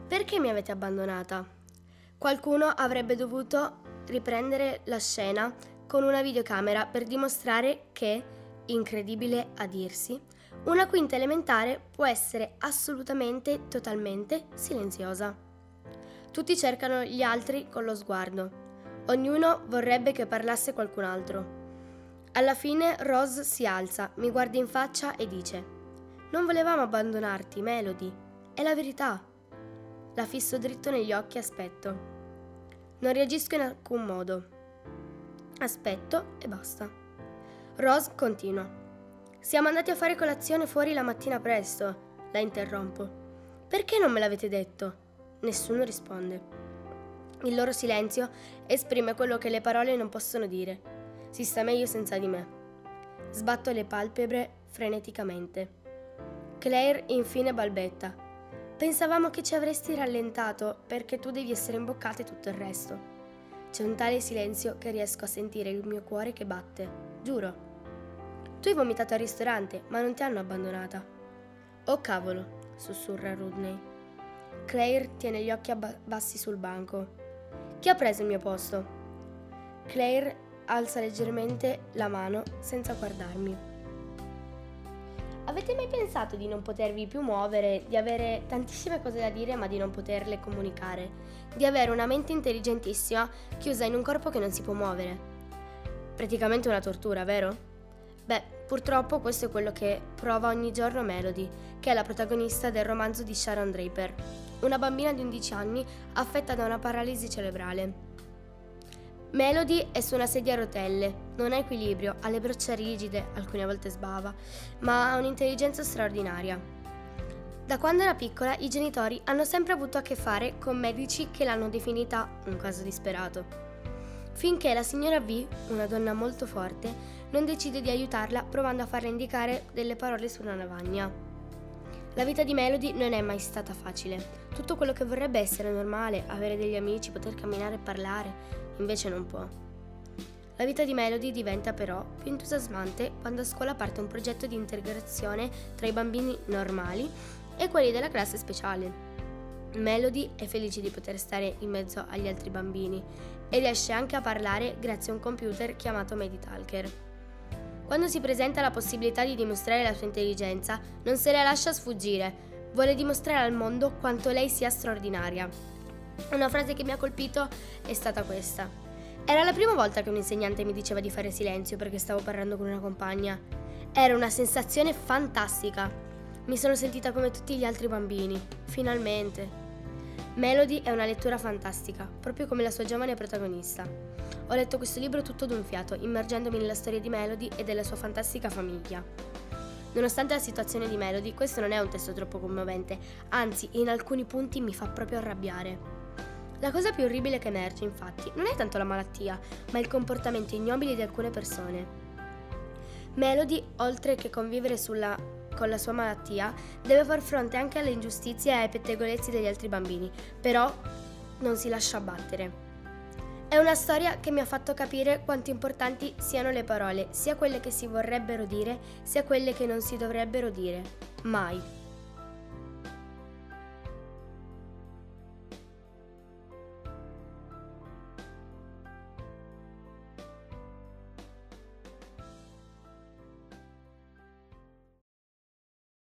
Perché mi avete abbandonata? Qualcuno avrebbe dovuto riprendere la scena con una videocamera per dimostrare che, incredibile a dirsi, una quinta elementare può essere assolutamente, totalmente silenziosa. Tutti cercano gli altri con lo sguardo. Ognuno vorrebbe che parlasse qualcun altro. Alla fine Rose si alza, mi guarda in faccia e dice: «Non volevamo abbandonarti, Melody. È la verità». La fisso dritto negli occhi e aspetto. Non reagisco in alcun modo. Aspetto e basta. Rose continua. «Siamo andati a fare colazione fuori la mattina presto», la interrompo. «Perché non me l'avete detto?» Nessuno risponde. Il loro silenzio esprime quello che le parole non possono dire. Si sta meglio senza di me. Sbatto le palpebre freneticamente. Claire infine balbetta. «Pensavamo che ci avresti rallentato perché tu devi essere imboccata e tutto il resto». C'è un tale silenzio che riesco a sentire il mio cuore che batte. Giuro. «Tu hai vomitato al ristorante, ma non ti hanno abbandonata». «Oh cavolo», sussurra Rodney. Claire tiene gli occhi bassi sul banco. «Chi ha preso il mio posto?» Claire alza leggermente la mano senza guardarmi. Avete mai pensato di non potervi più muovere, di avere tantissime cose da dire ma di non poterle comunicare, di avere una mente intelligentissima chiusa in un corpo che non si può muovere? Praticamente una tortura, vero? Beh, purtroppo questo è quello che prova ogni giorno Melody, che è la protagonista del romanzo di Sharon Draper, una bambina di 11 anni affetta da una paralisi cerebrale. Melody è su una sedia a rotelle, non ha equilibrio, ha le braccia rigide, alcune volte sbava, ma ha un'intelligenza straordinaria. Da quando era piccola i genitori hanno sempre avuto a che fare con medici che l'hanno definita un caso disperato. Finché la signora V, una donna molto forte, non decide di aiutarla provando a farle indicare delle parole su una lavagna. La vita di Melody non è mai stata facile. Tutto quello che vorrebbe essere normale, avere degli amici, poter camminare e parlare, invece non può. La vita di Melody diventa però più entusiasmante quando a scuola parte un progetto di integrazione tra i bambini normali e quelli della classe speciale. Melody è felice di poter stare in mezzo agli altri bambini e riesce anche a parlare grazie a un computer chiamato Meditalker. Quando si presenta la possibilità di dimostrare la sua intelligenza, non se la lascia sfuggire. Vuole dimostrare al mondo quanto lei sia straordinaria. Una frase che mi ha colpito è stata questa. Era la prima volta che un insegnante mi diceva di fare silenzio perché stavo parlando con una compagna. Era una sensazione fantastica. Mi sono sentita come tutti gli altri bambini. Finalmente. Melody è una lettura fantastica, proprio come la sua giovane protagonista. Ho letto questo libro tutto d'un fiato, immergendomi nella storia di Melody e della sua fantastica famiglia. Nonostante la situazione di Melody, questo non è un testo troppo commovente, anzi, in alcuni punti mi fa proprio arrabbiare. La cosa più orribile che emerge, infatti, non è tanto la malattia, ma il comportamento ignobile di alcune persone. Melody, oltre che convivere con la sua malattia, deve far fronte anche alle ingiustizie e ai pettegolezzi degli altri bambini, però non si lascia abbattere. È una storia che mi ha fatto capire quanto importanti siano le parole, sia quelle che si vorrebbero dire, sia quelle che non si dovrebbero dire. Mai.